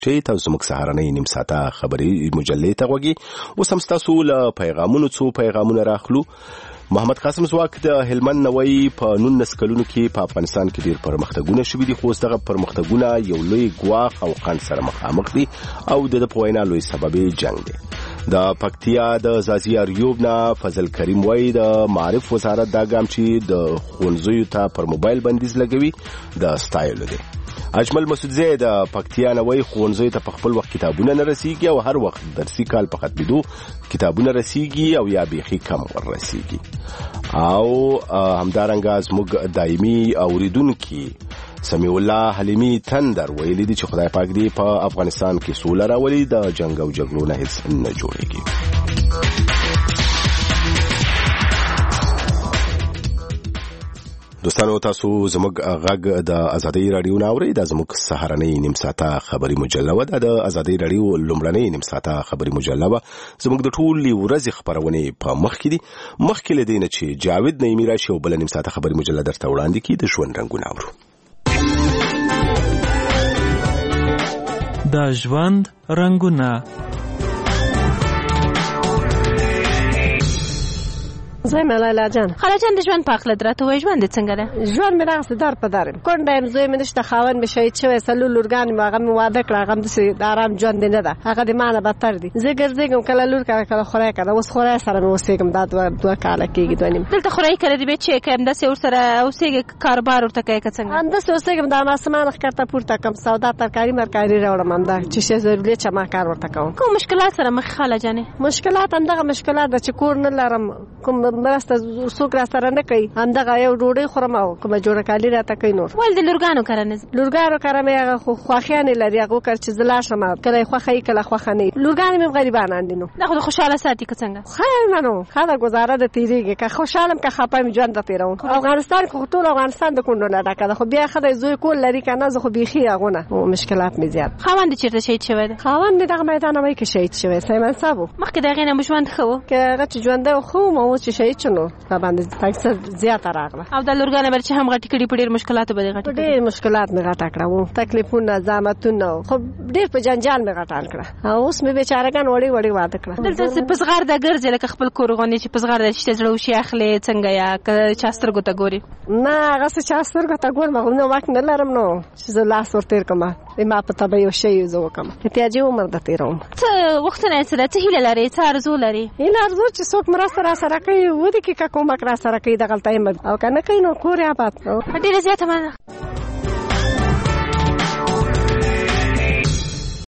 ټي تاسو زموږ سهارنۍ نیم ساعته خبري مجلې ته غوږی. اوس هم تاسو له پیغامونو څو پیغامونه راخلو. محمد قاسم زواک د هلمند نوی په 19 کلونو کې په افغانستان کې ډیر پرمختګونه شوي دي، خو دغه پرمختګونه یو لوی ګواښ او خنډ سره مخامخ دي او د په وینا لوی سبب جنگ دی. د پکتیا د زازی اریوب نه فضل کریم وای د معرف وزارت دا ګام چې د ښوونځیو ته پر موبایل بندیز لګوي د سټایل دی. اجمل مسعودزی د پکتیا نه وای ښوونځیو ته په خپل وخت کتابونه نه رسیږي او هر وخت درسي کال په ختمېدو کتابونه رسیږي او یا بیخي کم ور رسیږي. او همدارنګه زموږ دایمي اوریدونکي سمیع الله حلیمی تندر ویلي دي چې خدای پاک دی په افغانستان کې سوله راولي، د جنگ او جګړو نه هیڅ نه جوړیږي. دوستانو تاسو زموږ غږ د ازادي رادیو نه اورئ. دا زموږ سهارنۍ نیم ساعته خبري مجله وه. دا د ازادي رادیو لومړنۍ نیم ساعته خبري مجله وه. زموږ د ټولې ورځې خپرونې په مخ کې دي. مخکې له دې نه چې جاوید نعیمي راشي او بله نیم ساعته خبري مجله درته وړاندې کړي، د ژوند رنګونه اورو. د ژوند رنګونه. زوی مې لالا جان. خاله جان د ژوند په اخله درته وای ژوند څنګه ده؟ ژوند مې دغسې دار په دار یم. کونډه یم، زوی مې نشته، خاوند مې شهید شوی، څلور لورګانې مې هغه مې واده کړه، هغه همداسې د ارام ژوند نه ده، هغه د ما نه بدتر دي. زه ګرځېږم کله لور کله کله خورای کړه. اوس خورای سره مې اوسېږم، دا دوه کاله کېږي، دوه نیم. دلته خورای کله دې چې که همداسې ورسره اوسېږې کاروبار ورته کوې که څنګه؟ همداسې اوسېږم، دا ماسمان ښکته پورته کړم، سودا ترکاري مرکاري راوړم، همدا چې شی ضروري چې ما کار ورته کوم. کوم مشکلات سره مخ خاله جانې؟ مشکلات همدغه مشکلات ده چې کور نه لرم، کوم مرسته څوک را سره نه کوي، همدغه یو ډوډۍ خورم او کومه جوړه کالي راته کوي. نور ولې د لورګانو کره نه ځې؟ لورګانو کره مې هغه خوښیانې لري، هغه وکړ چې زه لاړ شم، کله یې خوښه وي کله خوښه نه وي. لورګانې مې غریبانان دي. نو دا خو د خوشحاله ساتي که څنګه؟ خیر نه نو ښه ده، ګزاره ده تېرېږي، که خوشحاله یم که خفه یم ژوند ته تېروم. افغانستان کې خو ټول افغانستان د کونډو نه ډکه ده، خو بیا ښه دی زوی کول لري که نه، زه خو بیخي هغو نه مشکلات مې زیات. خاوند دې چېرته شهید شوی دی؟ خاوند مې دغه میدان وایي کې شهید شوی، سیمن صاحب و. مخکې د هغې نه مو ژوند ښه و؟ که هغه چې ژوندی و ښه وم، اوس چې شهید شو نو راباندې تکثر زیاته راغله. او دا لورګانې به چې هم غټې کړي په ډېر مشکلاتو به دې غټې کړي؟ ډېر مشکلات مې غټه کړه و، تکلیفونه زحمتونه، خو ډېر په جنجال مې غټان کړه. او اوس مې بیچارهګان وړې وړې واده کړه. دلته په زغرده ګرځې لکه خپل کور غوندې چې په زغرده چې ته زړه وشي اخلې څنګه، یا که چا سترګو ته ګورې؟ نه هغسې چا سترګو ته ګورم، هغه نو وخت نه لرم نو چې زه لاس ورتېر کړم، ما په طبع یو شی زه وکړم، احتیاجي عمر د تېروم. څه غوښتنه یې څه ده؟ څه هیله لرې؟ څه آرزو لرې؟ هیله آرزو چې څوک مرسته را سره کوي ودې کې که کومک را سره کوي دغلته یم، او که نه کوي نو کور یې آباد. ډېره زیاته مننه.